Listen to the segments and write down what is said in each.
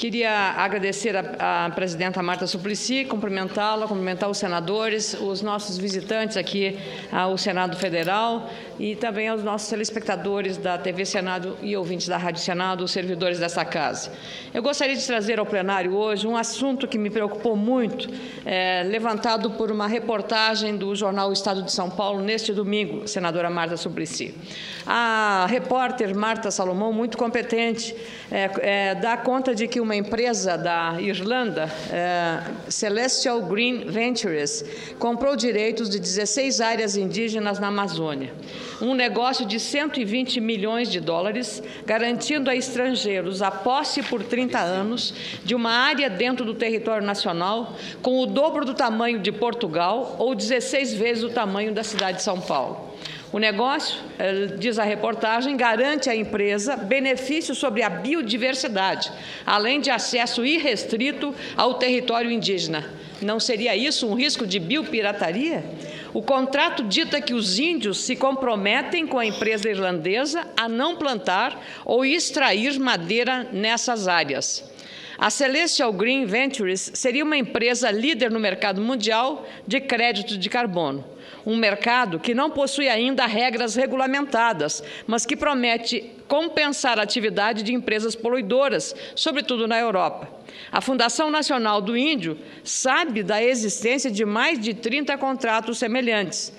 Queria agradecer à presidenta Marta Suplicy, cumprimentá-la, cumprimentar os senadores, os nossos visitantes aqui ao Senado Federal e também aos nossos telespectadores da TV Senado e ouvintes da Rádio Senado, os servidores dessa casa. Eu gostaria de trazer ao plenário hoje um assunto que me preocupou muito, levantado por uma reportagem do jornal O Estado de São Paulo neste domingo, senadora Marta Suplicy. A repórter Marta Salomão, muito competente, dá conta de que uma empresa da Irlanda, Celestial Green Ventures, comprou direitos de 16 áreas indígenas na Amazônia. Um negócio de 120 milhões de dólares, garantindo a estrangeiros a posse por 30 anos de uma área dentro do território nacional com o dobro do tamanho de Portugal ou 16 vezes o tamanho da cidade de São Paulo. O negócio, diz a reportagem, garante à empresa benefícios sobre a biodiversidade, além de acesso irrestrito ao território indígena. Não seria isso um risco de biopirataria? O contrato dita que os índios se comprometem com a empresa irlandesa a não plantar ou extrair madeira nessas áreas. A Celestial Green Ventures seria uma empresa líder no mercado mundial de crédito de carbono. Um mercado que não possui ainda regras regulamentadas, mas que promete compensar a atividade de empresas poluidoras, sobretudo na Europa. A Fundação Nacional do Índio sabe da existência de mais de 30 contratos semelhantes.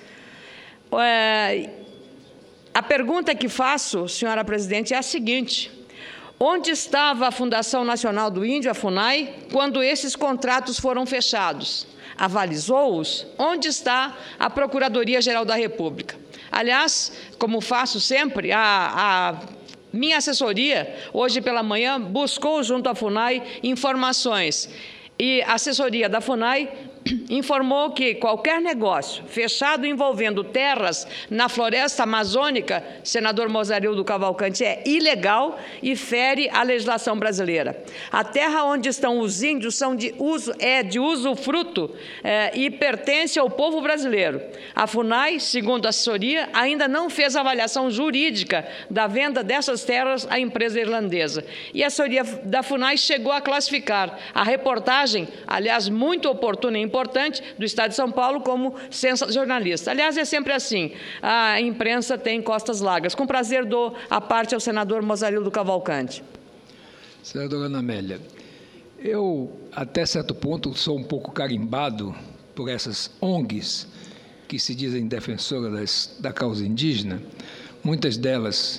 A pergunta que faço, senhora presidente, é a seguinte: onde estava a Fundação Nacional do Índio, a FUNAI, quando esses contratos foram fechados? Avalizou-os? Onde está a Procuradoria-Geral da República? Aliás, como faço sempre, a minha assessoria, hoje pela manhã, buscou junto à FUNAI informações. E a assessoria da FUNAI informou que qualquer negócio fechado envolvendo terras na floresta amazônica, senador Mozarildo Cavalcante, é ilegal e fere a legislação brasileira. A terra onde estão os índios é de usufruto e pertence ao povo brasileiro. A FUNAI, segundo a assessoria, ainda não fez avaliação jurídica da venda dessas terras à empresa irlandesa. E a assessoria da FUNAI chegou a classificar a reportagem, aliás, muito oportuna e importante, do Estado de São Paulo como sensacionalista. Aliás, é sempre assim, a imprensa tem costas largas. Com prazer dou a parte ao senador Mozarildo Cavalcante. Senadora Ana Amélia, eu, até certo ponto, sou um pouco carimbado por essas ONGs que se dizem defensoras da causa indígena, muitas delas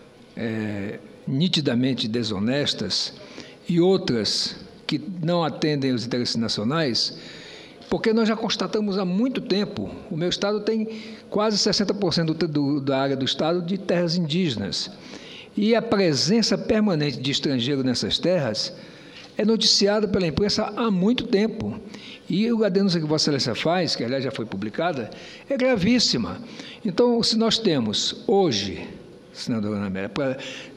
nitidamente desonestas e outras que não atendem aos interesses nacionais, porque nós já constatamos há muito tempo, o meu estado tem quase 60% da área do estado de terras indígenas, e a presença permanente de estrangeiro nessas terras é noticiada pela imprensa há muito tempo. E a denúncia que Vossa Excelência faz, que aliás já foi publicada, é gravíssima. Então, se nós temos hoje, senadora Ana Amélia, para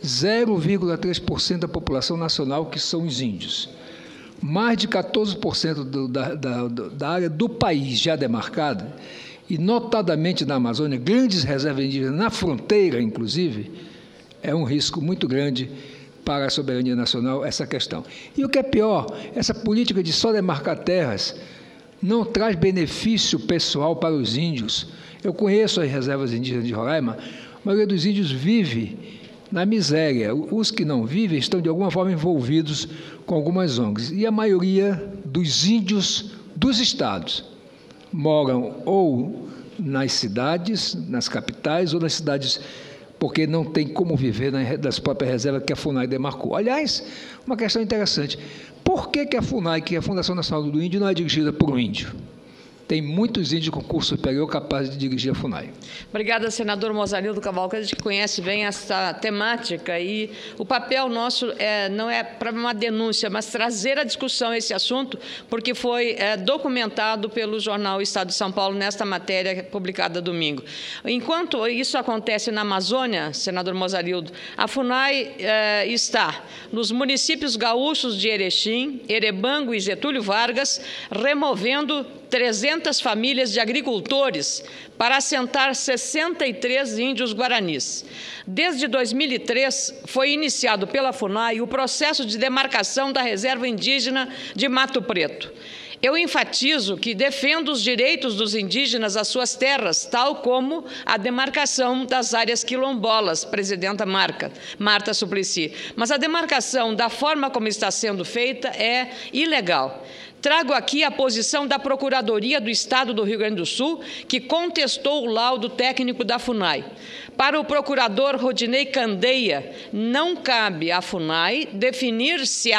0,3% da população nacional que são os índios, mais de 14% da área do país já demarcada, e notadamente na Amazônia, grandes reservas indígenas na fronteira, inclusive, é um risco muito grande para a soberania nacional essa questão. E o que é pior, essa política de só demarcar terras não traz benefício pessoal para os índios. Eu conheço as reservas indígenas de Roraima, a maioria dos índios vive na miséria. Os que não vivem estão, de alguma forma, envolvidos com algumas ONGs. E a maioria dos índios dos estados moram ou nas cidades, nas capitais, ou nas cidades, porque não tem como viver das próprias reservas que a FUNAI demarcou. Aliás, uma questão interessante. Por que a FUNAI, que é a Fundação Nacional do Índio, não é dirigida por um índio? Tem muitos índios com curso superior capazes de dirigir a FUNAI. Obrigada, senador Mozarildo Cavalcante, que conhece bem essa temática. E o papel nosso não é para uma denúncia, mas trazer à discussão esse assunto, porque foi documentado pelo jornal Estado de São Paulo nesta matéria publicada domingo. Enquanto isso acontece na Amazônia, senador Mozarildo, a FUNAI está nos municípios gaúchos de Erechim, Erebango e Getúlio Vargas, removendo 300 300 famílias de agricultores para assentar 63 índios guaranis. Desde 2003, foi iniciado pela FUNAI o processo de demarcação da Reserva Indígena de Mato Preto. Eu enfatizo que defendo os direitos dos indígenas às suas terras, tal como a demarcação das áreas quilombolas, presidenta Marta Suplicy. Mas a demarcação, da forma como está sendo feita, é ilegal. Trago aqui a posição da Procuradoria do Estado do Rio Grande do Sul, que contestou o laudo técnico da FUNAI. Para o procurador Rodinei Candeia, não cabe à FUNAI definir se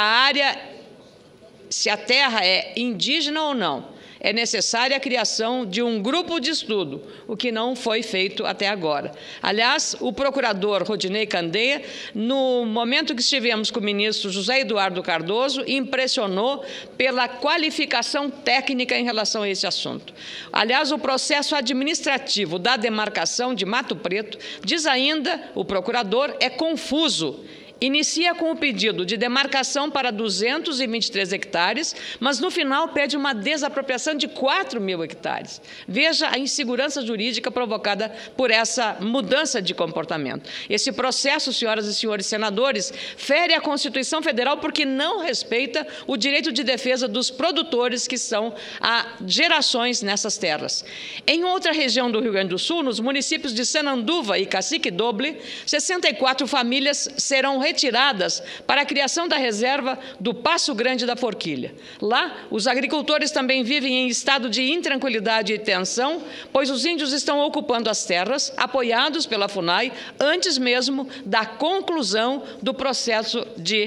a terra é indígena ou não. É necessária a criação de um grupo de estudo, o que não foi feito até agora. Aliás, o procurador Rodinei Candeia, no momento que estivemos com o ministro José Eduardo Cardoso, impressionou pela qualificação técnica em relação a esse assunto. Aliás, o processo administrativo da demarcação de Mato Preto, diz ainda o procurador, é confuso. Inicia com o pedido de demarcação para 223 hectares, mas no final pede uma desapropriação de 4.000 hectares. Veja a insegurança jurídica provocada por essa mudança de comportamento. Esse processo, senhoras e senhores senadores, fere a Constituição Federal porque não respeita o direito de defesa dos produtores que são há gerações nessas terras. Em outra região do Rio Grande do Sul, nos municípios de Sananduva e Cacique Doble, 64 famílias serão retiradas para a criação da reserva do Passo Grande da Forquilha. Lá, os agricultores também vivem em estado de intranquilidade e tensão, pois os índios estão ocupando as terras, apoiados pela FUNAI, antes mesmo da conclusão do processo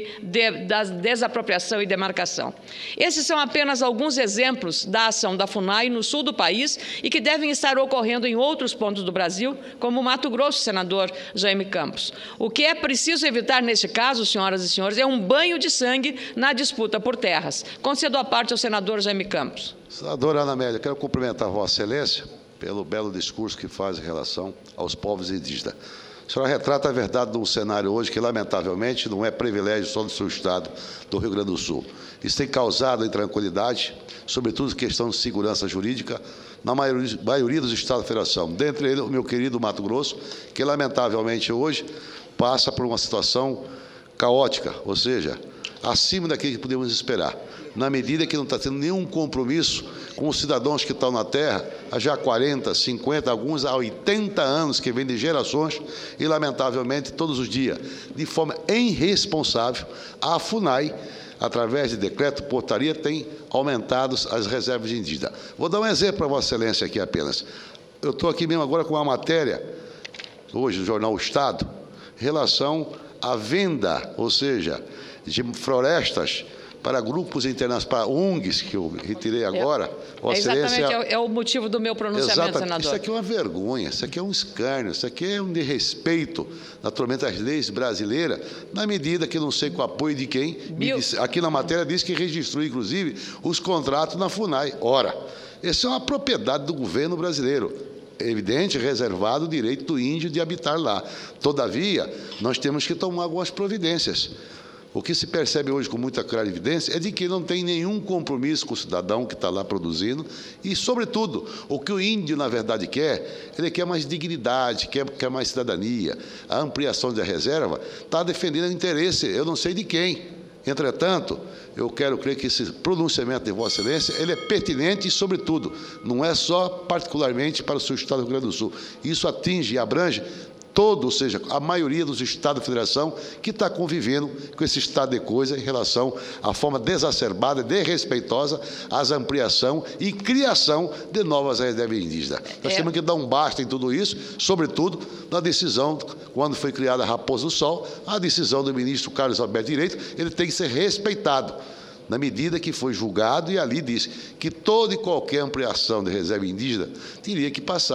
da desapropriação e demarcação. Esses são apenas alguns exemplos da ação da FUNAI no sul do país e que devem estar ocorrendo em outros pontos do Brasil, como Mato Grosso, senador Jaime Campos. O que é preciso evitar neste caso, senhoras e senhores, é um banho de sangue na disputa por terras. Concedo a parte ao senador Jaime Campos. Senadora Ana Amélia, quero cumprimentar a Vossa Excelência pelo belo discurso que faz em relação aos povos indígenas. A senhora retrata a verdade de um cenário hoje que, lamentavelmente, não é privilégio só do seu Estado, do Rio Grande do Sul. Isso tem causado intranquilidade, sobretudo questão de segurança jurídica, na maioria dos estados da Federação. Dentre eles, o meu querido Mato Grosso, que, lamentavelmente, hoje passa por uma situação caótica, ou seja, acima daquilo que podemos esperar, na medida que não está tendo nenhum compromisso com os cidadãos que estão na terra há já 40, 50, alguns há 80 anos, que vêm de gerações, e, lamentavelmente, todos os dias, de forma irresponsável, a FUNAI, através de decreto, portaria, tem aumentado as reservas de indígenas. Vou dar um exemplo para Vossa Excelência aqui apenas. Eu estou aqui mesmo agora com uma matéria, hoje, no jornal O Estado, em relação à venda, ou seja, de florestas para grupos internacionais, para ONGs, que eu retirei agora. Exatamente, é o motivo do meu pronunciamento, senador. Isso aqui é uma vergonha, isso aqui é um escárnio, isso aqui é um desrespeito, naturalmente, às leis brasileiras, na medida que não sei com o apoio de quem, aqui na matéria diz que registrou, inclusive, os contratos na FUNAI. Ora, essa é uma propriedade do governo brasileiro. Evidente, reservado o direito do índio de habitar lá. Todavia, nós temos que tomar algumas providências. O que se percebe hoje com muita clarividência é de que não tem nenhum compromisso com o cidadão que está lá produzindo e, sobretudo, o que o índio, na verdade, quer, ele quer mais dignidade, quer mais cidadania. A ampliação da reserva está defendendo o interesse, eu não sei de quem. Entretanto, eu quero crer que esse pronunciamento de Vossa Excelência ele é pertinente e, sobretudo, não é só particularmente para o seu Estado do Rio Grande do Sul. Isso atinge e abrange todo, ou seja, a maioria dos estados da Federação que está convivendo com esse estado de coisa em relação à forma desacerbada, desrespeitosa, às ampliação e criação de novas reservas indígenas. Nós temos que dar um basta em tudo isso, sobretudo na decisão, quando foi criada a Raposa do Sol, a decisão do ministro Carlos Alberto Direito, ele tem que ser respeitado, na medida que foi julgado, e ali disse que toda e qualquer ampliação de reserva indígena teria que passar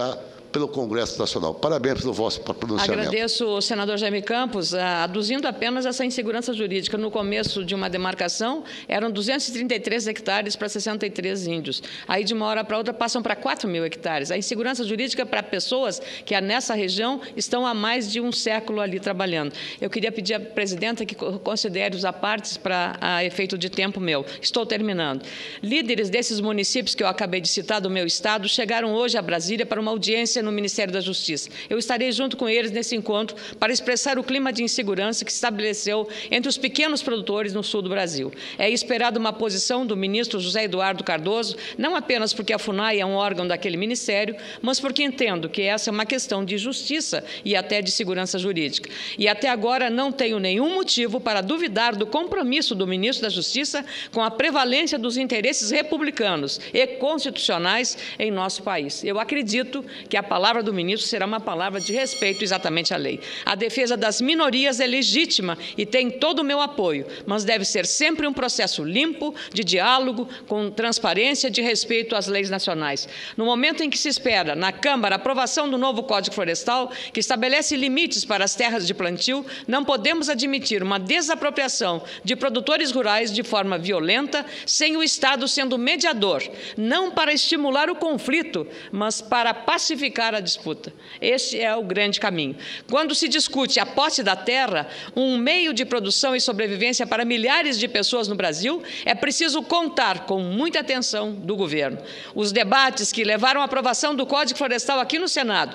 pelo Congresso Nacional. Parabéns pelo vosso pronunciamento. Agradeço ao senador Jaime Campos, aduzindo apenas essa insegurança jurídica. No começo de uma demarcação, eram 233 hectares para 63 índios. Aí, de uma hora para outra, passam para 4.000 hectares. A insegurança jurídica para pessoas que, nessa região, estão há mais de um século ali trabalhando. Eu queria pedir à presidenta que considere os apartes para efeito de tempo meu. Estou terminando. Líderes desses municípios que eu acabei de citar do meu estado chegaram hoje a Brasília para uma audiência no Ministério da Justiça. Eu estarei junto com eles nesse encontro para expressar o clima de insegurança que se estabeleceu entre os pequenos produtores no sul do Brasil. É esperado uma posição do ministro José Eduardo Cardoso, não apenas porque a FUNAI é um órgão daquele ministério, mas porque entendo que essa é uma questão de justiça e até de segurança jurídica. E até agora não tenho nenhum motivo para duvidar do compromisso do ministro da Justiça com a prevalência dos interesses republicanos e constitucionais em nosso país. Eu acredito que a palavra do ministro será uma palavra de respeito exatamente à lei. A defesa das minorias é legítima e tem todo o meu apoio, mas deve ser sempre um processo limpo, de diálogo, com transparência, de respeito às leis nacionais. No momento em que se espera, na Câmara, a aprovação do novo Código Florestal, que estabelece limites para as terras de plantio, não podemos admitir uma desapropriação de produtores rurais de forma violenta, sem o Estado sendo mediador, não para estimular o conflito, mas para pacificar a disputa. Este é o grande caminho. Quando se discute a posse da terra, um meio de produção e sobrevivência para milhares de pessoas no Brasil, é preciso contar com muita atenção do governo. Os debates que levaram à aprovação do Código Florestal aqui no Senado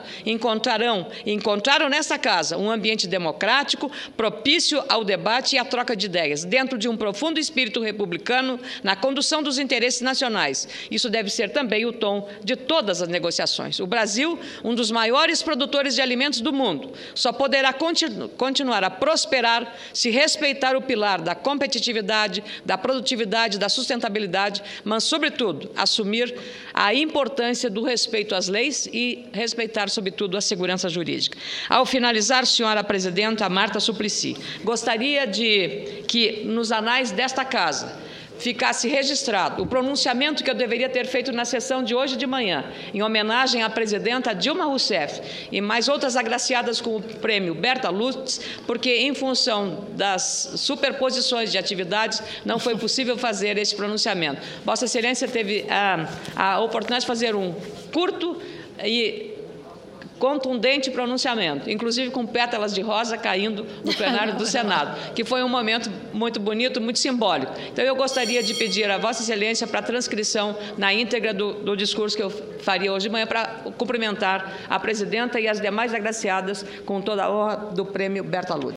encontraram nesta casa um ambiente democrático, propício ao debate e à troca de ideias, dentro de um profundo espírito republicano na condução dos interesses nacionais. Isso deve ser também o tom de todas as negociações. O Brasil, um dos maiores produtores de alimentos do mundo, só poderá continuar a prosperar se respeitar o pilar da competitividade, da produtividade, da sustentabilidade, mas, sobretudo, assumir a importância do respeito às leis e respeitar, sobretudo, a segurança jurídica. Ao finalizar, senhora presidenta Marta Suplicy, gostaria de que, nos anais desta Casa, ficasse registrado o pronunciamento que eu deveria ter feito na sessão de hoje de manhã, em homenagem à presidenta Dilma Rousseff e mais outras agraciadas com o prêmio Berta Lutz, porque, em função das superposições de atividades, não foi possível fazer esse pronunciamento. Vossa Excelência teve a oportunidade de fazer um curto e contundente pronunciamento, inclusive com pétalas de rosa caindo no plenário do Senado, que foi um momento muito bonito, muito simbólico. Então, eu gostaria de pedir a Vossa Excelência para a transcrição na íntegra do discurso que eu faria hoje de manhã para cumprimentar a presidenta e as demais agraciadas com toda a honra do prêmio Berta Lutz.